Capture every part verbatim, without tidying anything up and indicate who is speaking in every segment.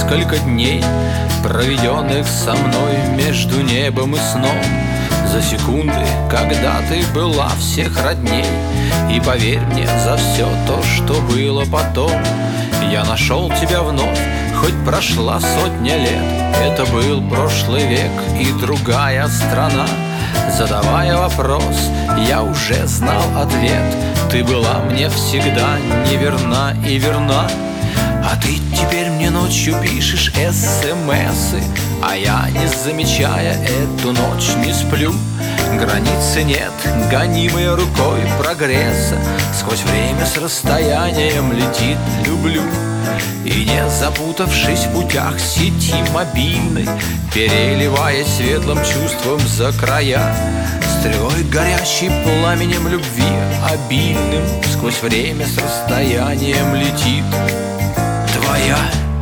Speaker 1: несколько дней, проведенных со мной между небом и сном, за секунды, когда ты была всех родней. И поверь мне, за все то, что было потом, я нашел тебя вновь, хоть прошла сотня лет. Это был прошлый век и другая страна. Задавая вопрос, я уже знал ответ. Ты была мне всегда неверна и верна. А ты теперь мне ночью пишешь эс-эм-эсы, а я, не замечая, эту ночь не сплю. Границы нет, гонимой рукой прогресса, сквозь время с расстоянием летит «люблю». И не запутавшись в путях сети мобильной, переливаясь светлым чувством за края, стрелой горящей пламенем любви обильным, сквозь время с расстоянием летит твоя.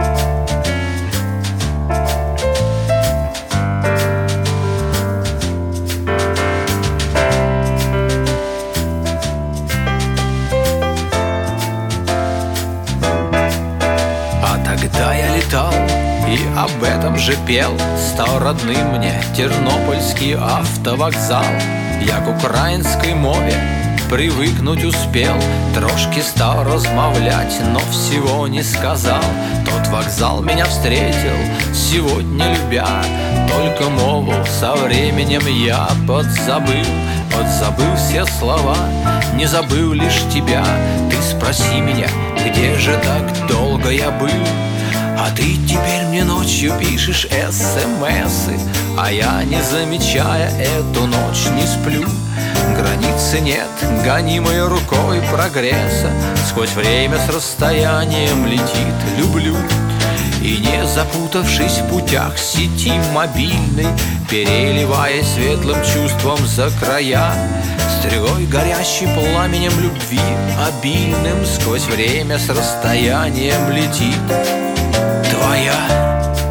Speaker 1: Когда я летал и об этом же пел, стал родным мне тернопольский автовокзал. Я к украинской мове привыкнуть успел, трошки стал размовлять, но всего не сказал. Тот вокзал меня встретил, сегодня любя, только мову со временем я подзабыл. Подзабыл все слова, не забыл лишь тебя. Ты спроси меня, где же так долго я был? А ты теперь мне ночью пишешь эс-эм-эсы, а я, не замечая, эту ночь не сплю. Границы нет, гонимой рукой прогресса, сквозь время с расстоянием летит «люблю». И не запутавшись в путях сети мобильной, переливаясь светлым чувством за края, стрелой горящей пламенем любви обильным, сквозь время с расстоянием летит твоя.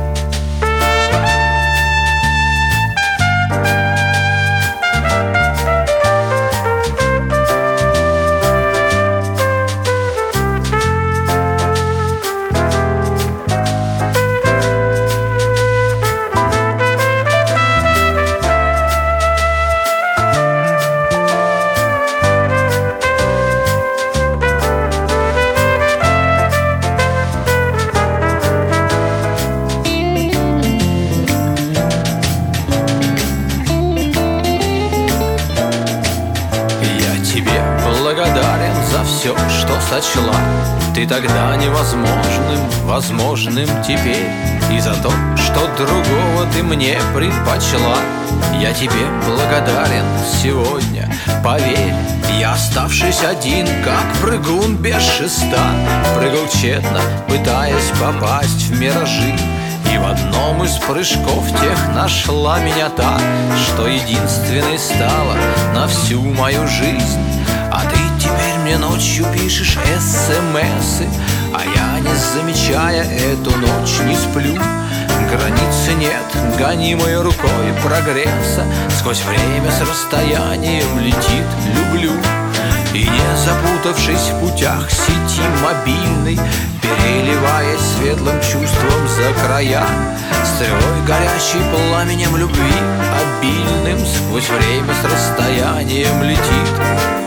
Speaker 1: Благодарен за все, что сочла ты тогда невозможным, возможным теперь. И за то, что другого ты мне предпочла, я тебе благодарен сегодня, поверь. Я, оставшись один, как прыгун без шеста, прыгал тщетно, пытаясь попасть в миражи. И в одном из прыжков тех нашла меня та, что единственной стала на всю мою жизнь. А ты теперь мне ночью пишешь эс-эм-эсы, а я, не замечая, эту ночь не сплю. Границы нет, гонимой рукой прогресса, сквозь время с расстоянием летит «люблю». И не запутавшись в путях сети мобильной, переливаясь светлым чувством за края, стрелой горящей пламенем любви обильным, сквозь время с расстоянием летит